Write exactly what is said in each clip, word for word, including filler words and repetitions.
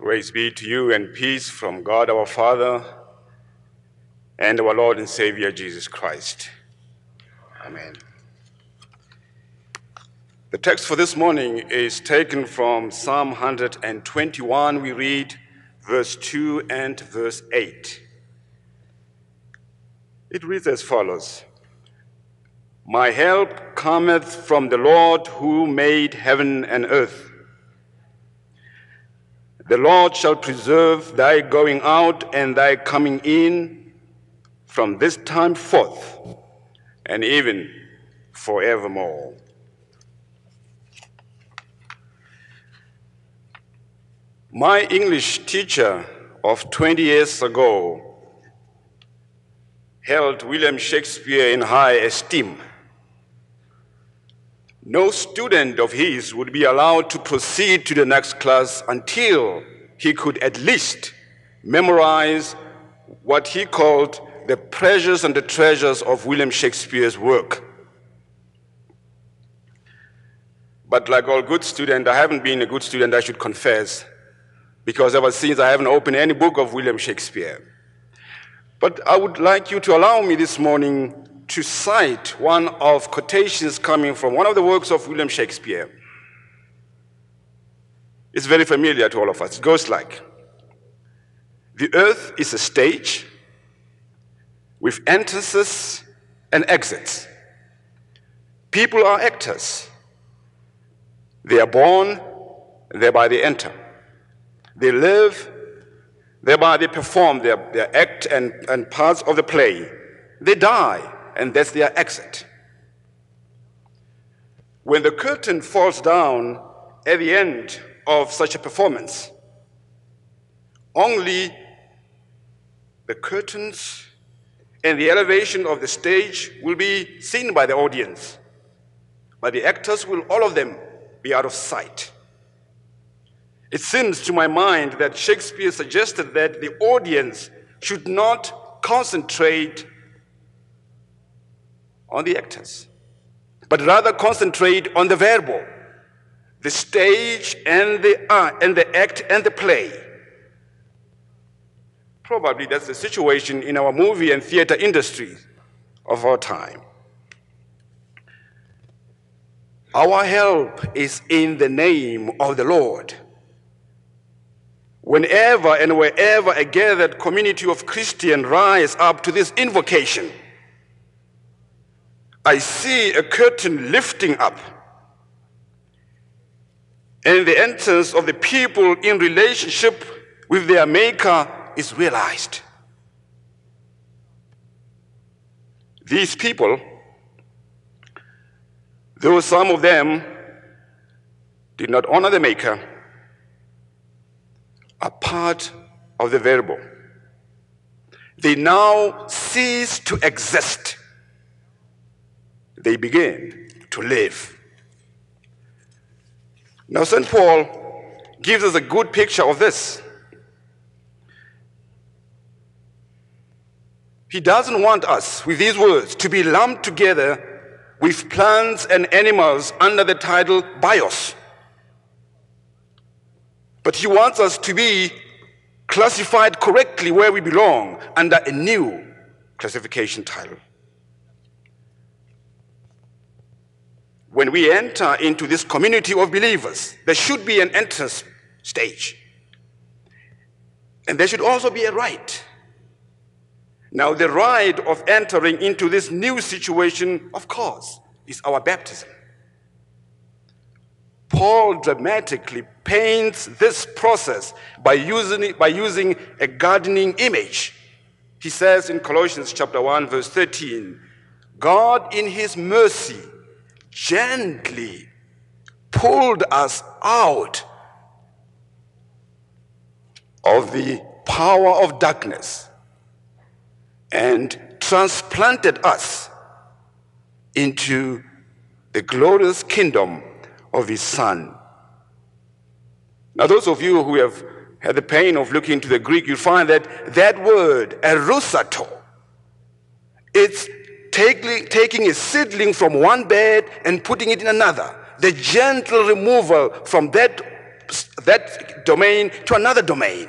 Grace be to you and peace from God our Father and our Lord and Savior Jesus Christ. Amen. The text for this morning is taken from Psalm one hundred twenty-one. We read verse two and verse eight. It reads as follows: My help cometh from the Lord who made heaven and earth. The Lord shall preserve thy going out and thy coming in from this time forth and even forevermore. My English teacher of twenty years ago held William Shakespeare in high esteem. No student of his would be allowed to proceed to the next class until he could at least memorize what he called the pleasures and the treasures of William Shakespeare's work. But like all good students, I haven't been a good student, I should confess, because ever since I haven't opened any book of William Shakespeare. But I would like you to allow me this morning to cite one of quotations coming from one of the works of William Shakespeare. It's very familiar to all of us. It goes like, the earth is a stage with entrances and exits. People are actors. They are born, thereby they enter. They live, thereby they perform their, their act and, and parts of the play. They die, and that's their exit. When the curtain falls down at the end of such a performance, only the curtains and the elevation of the stage will be seen by the audience, but the actors will, all of them, be out of sight. It seems to my mind that Shakespeare suggested that the audience should not concentrate on the actors, but rather concentrate on the verbal, the stage and the uh, and the act and the play. Probably that's the situation in our movie and theater industry of our time. Our help is in the name of the Lord. Whenever and wherever a gathered community of Christians rise up to this invocation, I see a curtain lifting up, and the entrance of the people in relationship with their Maker is realized. These people, though some of them did not honor the Maker, are part of the variable. They now cease to exist. They begin to live. Now, Saint Paul gives us a good picture of this. He doesn't want us, with these words, to be lumped together with plants and animals under the title bios. But he wants us to be classified correctly where we belong under a new classification title. When we enter into this community of believers, there should be an entrance stage. And there should also be a rite. Now, the rite of entering into this new situation, of course, is our baptism. Paul dramatically paints this process by using, by using a gardening image. He says in Colossians chapter one, verse thirteen, God in his mercy gently pulled us out of the power of darkness and transplanted us into the glorious kingdom of his Son. Now, those of you who have had the pain of looking into the Greek, you'll find that that word, erusato, it's taking, taking a seedling from one bed and putting it in another. The gentle removal from that that domain to another domain.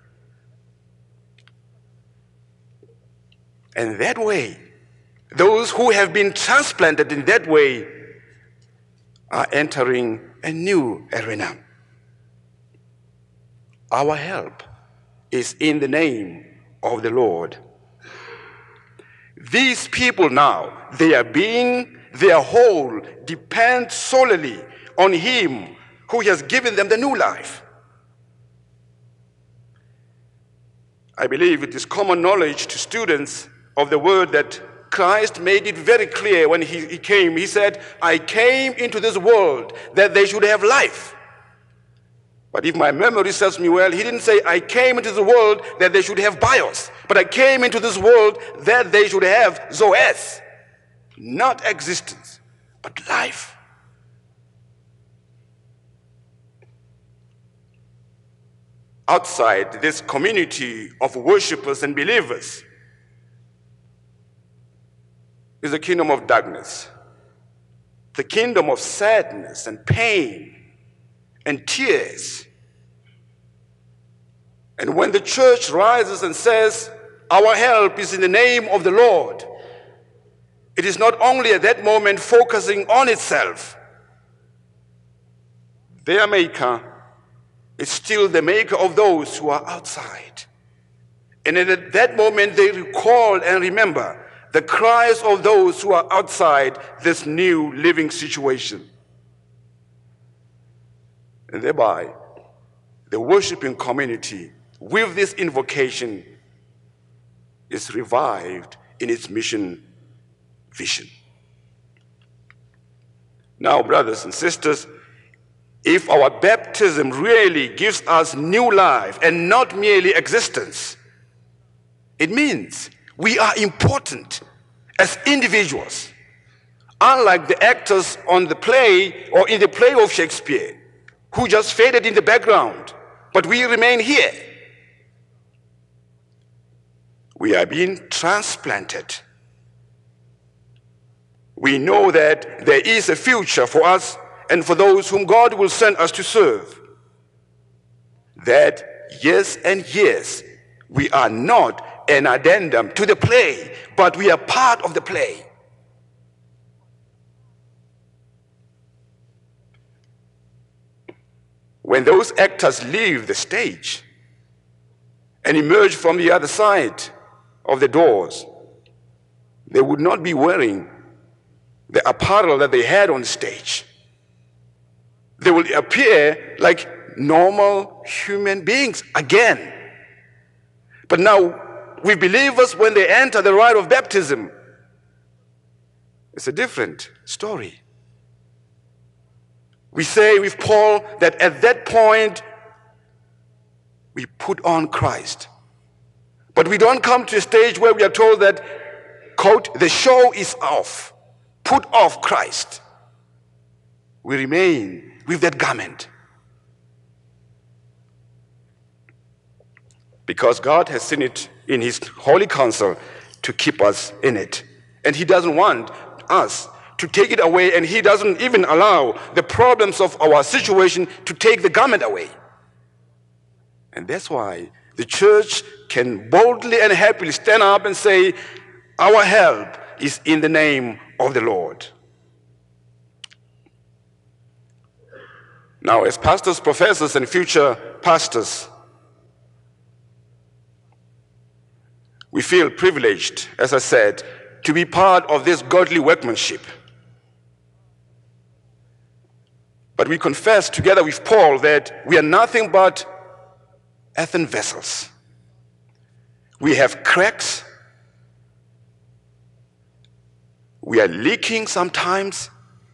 And that way, those who have been transplanted in that way are entering a new arena. Our help is in the name of the Lord. These people now, their being, their whole, depend solely on Him who has given them the new life. I believe it is common knowledge to students of the word that Christ made it very clear when he, he came. He said, I came into this world that they should have life. But if my memory serves me well, he didn't say, I came into the world that they should have bios. But I came into this world that they should have zoes. Not existence, but life. Outside this community of worshipers and believers is the kingdom of darkness, the kingdom of sadness and pain and tears. And when the church rises and says, our help is in the name of the Lord, it is not only at that moment focusing on itself. Their maker is still the maker of those who are outside. And at that moment they recall and remember the cries of those who are outside this new living situation. And thereby, the worshiping community with this invocation is revived in its mission vision. Now, brothers and sisters, if our baptism really gives us new life and not merely existence, it means we are important as individuals, unlike the actors on the play or in the play of Shakespeare, who just faded in the background, but we remain here. We are being transplanted. We know that there is a future for us and for those whom God will send us to serve. That yes and yes, we are not an addendum to the play, but we are part of the play. When those actors leave the stage and emerge from the other side of the doors, they would not be wearing the apparel that they had on stage. They will appear like normal human beings again. But now, with believers, when they enter the rite of baptism, it's a different story. We say with Paul that at that point, we put on Christ. But we don't come to a stage where we are told that, quote, the show is off. Put off Christ. We remain with that garment. Because God has seen it in His holy counsel to keep us in it. And He doesn't want us to take it away, and He doesn't even allow the problems of our situation to take the garment away. And that's why the church can boldly and happily stand up and say, our help is in the name of the Lord. Now, as pastors, professors, and future pastors, we feel privileged, as I said, to be part of this godly workmanship. But we confess together with Paul that we are nothing but earthen vessels. We have cracks. We are leaking sometimes.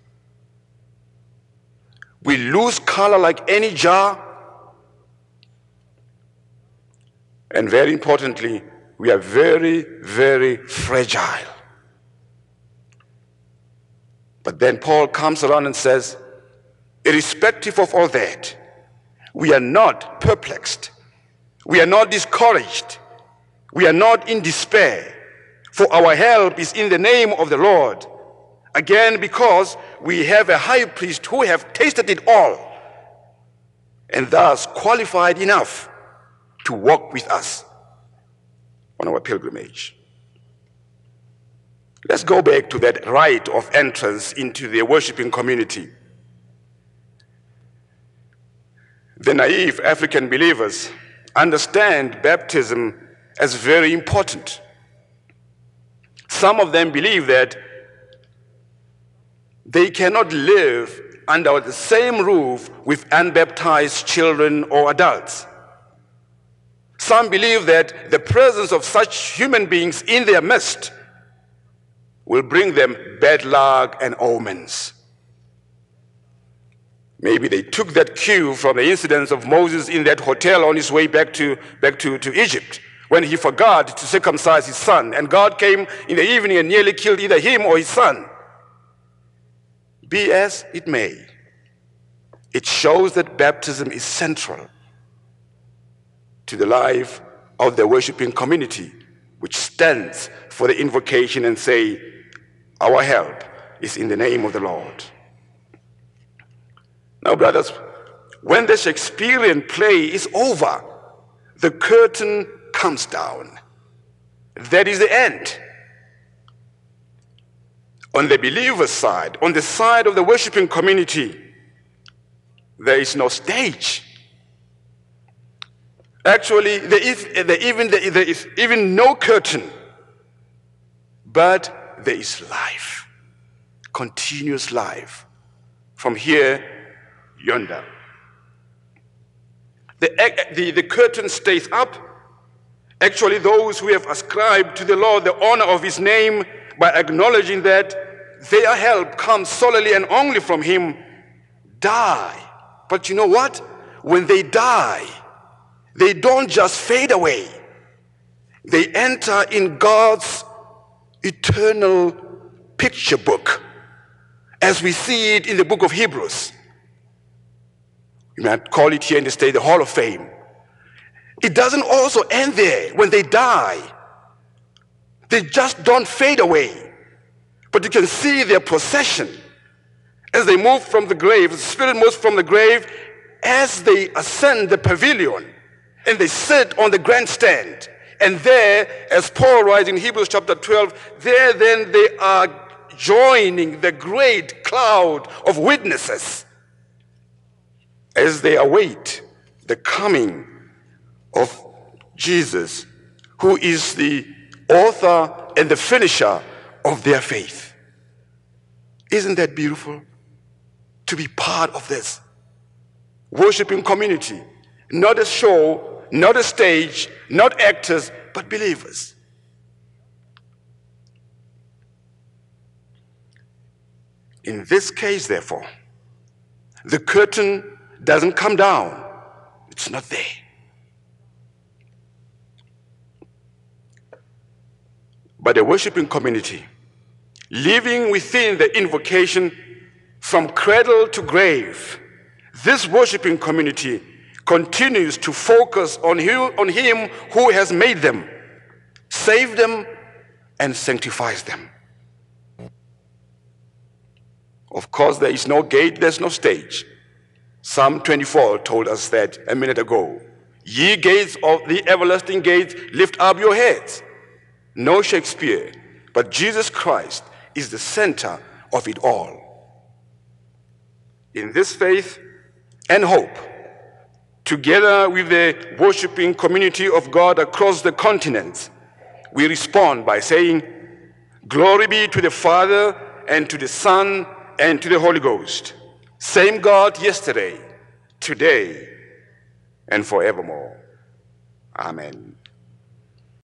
We lose color like any jar. And very importantly, we are very, very fragile. But then Paul comes around and says, irrespective of all that, we are not perplexed. We are not discouraged. We are not in despair. For our help is in the name of the Lord. Again, because we have a high priest who have tasted it all and thus qualified enough to walk with us on our pilgrimage. Let's go back to that rite of entrance into the worshiping community. The naive African believers understand baptism as very important. Some of them believe that they cannot live under the same roof with unbaptized children or adults. Some believe that the presence of such human beings in their midst will bring them bad luck and omens. Maybe they took that cue from the incidents of Moses in that hotel on his way back to, back to, to Egypt, when he forgot to circumcise his son, and God came in the evening and nearly killed either him or his son. Be as it may, it shows that baptism is central to the life of the worshiping community, which stands for the invocation and say, our help is in the name of the Lord. Now, brothers, when the Shakespearean play is over, the curtain comes down. That is the end. On the believer's side, on the side of the worshiping community, there is no stage. Actually, there is, there even, there is even no curtain, but there is life, continuous life, from here, yonder. The, the, the curtain stays up. Actually, those who have ascribed to the Lord the honor of his name by acknowledging that their help comes solely and only from him, die. But you know what? When they die, they don't just fade away. They enter in God's eternal picture book, as we see it in the book of Hebrews. You might call it here in the state the Hall of Fame. It doesn't also end there when they die. They just don't fade away. But you can see their procession as they move from the grave. The spirit moves from the grave as they ascend the pavilion, and they sit on the grandstand. And there, as Paul writes in Hebrews chapter twelve, there then they are joining the great cloud of witnesses as they await the coming of Jesus, who is the author and the finisher of their faith. Isn't that beautiful? To be part of this worshiping community, not a show, not a stage, not actors, but believers. In this case, therefore, the curtain doesn't come down. It's not there. But the worshiping community, living within the invocation from cradle to grave, this worshiping community continues to focus on him, on him who has made them, saved them, and sanctifies them. Of course, there is no gate, there's no stage. Psalm twenty-four told us that a minute ago. Ye gates of the everlasting gates, lift up your heads. No Shakespeare, but Jesus Christ is the center of it all. In this faith and hope, together with the worshiping community of God across the continent, we respond by saying, glory be to the Father, and to the Son, and to the Holy Ghost. Same God yesterday, today, and forevermore. Amen.